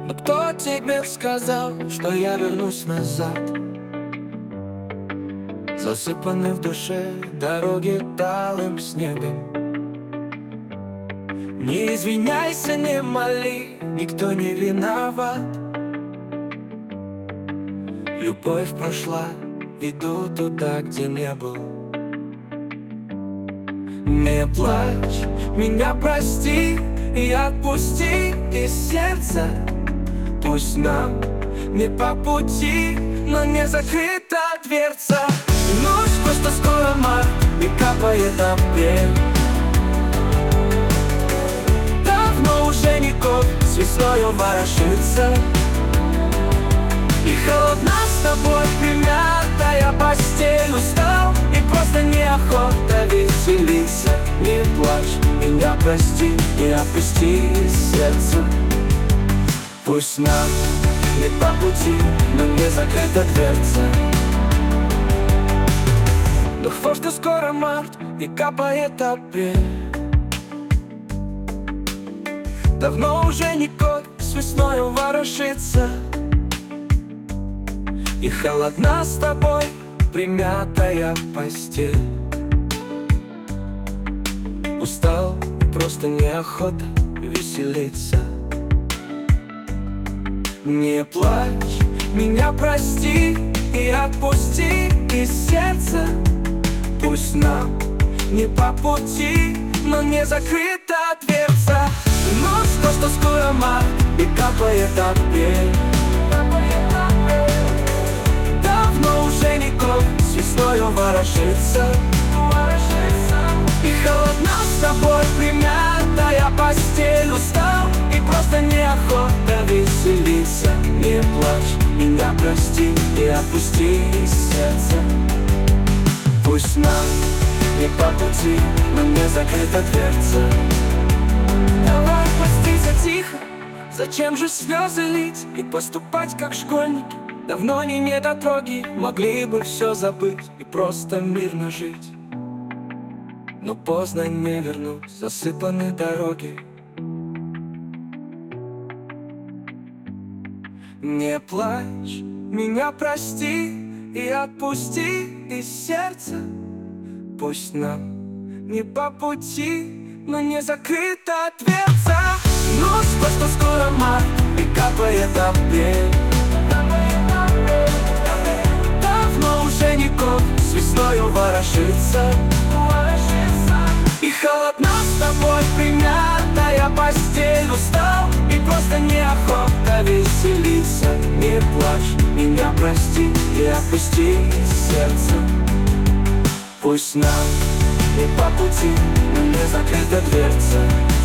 Но кто тебе сказал, что я вернусь назад? Засыпаны в душе дороги талым снегом. Не извиняйся, не моли, никто не виноват. Любовь прошла, иду туда, где не был. Не плачь, меня прости и отпусти из сердца. Пусть нам не по пути, но не закрыта дверца. Ночь, просто скоро март, и капает апрель. Давно уже не год, с весною ворошится. И холодна с тобой примятая постель. Устал и просто неохота веселиться. Не плачь, меня прости и отпусти из сердца. Пусть нам не по пути, но не закрыта дверца. Но хоть что скоро март и капает апрель. Давно уже не год, с весною ворошится. И холодна с тобой примятая постель. Устал, просто неохота веселиться. Не плачь, меня прости и отпусти из сердца. Пусть нам не по пути, но не закрыта дверца. Ночь, то, что скоро март и капает апрель. Давно уже не год, с весною ворошится. И холодна с тобой примятая постель. Устал и просто неохота веселиться. Не плачь, меня прости и отпусти из сердца. Пусть нам не по пути, но не закрыта дверца. Давай проститься тихо, зачем же слезы лить и поступать как школьники? Давно не недотроги, могли бы все забыть и просто мирно жить. Но поздно не вернуть, засыпаны дороги. Не плачь, меня прости и отпусти из сердца. Пусть нам не по пути, но не закрыта дверца. Ночь, просто скоро март и капает апрель. Давно уже не год, с весною ворошится. И холодна с тобой примятая постель. Устал и просто неохота веселиться. Не плачь, меня прости и отпусти из сердца. Пусть нам не по пути, но не закрыта дверца.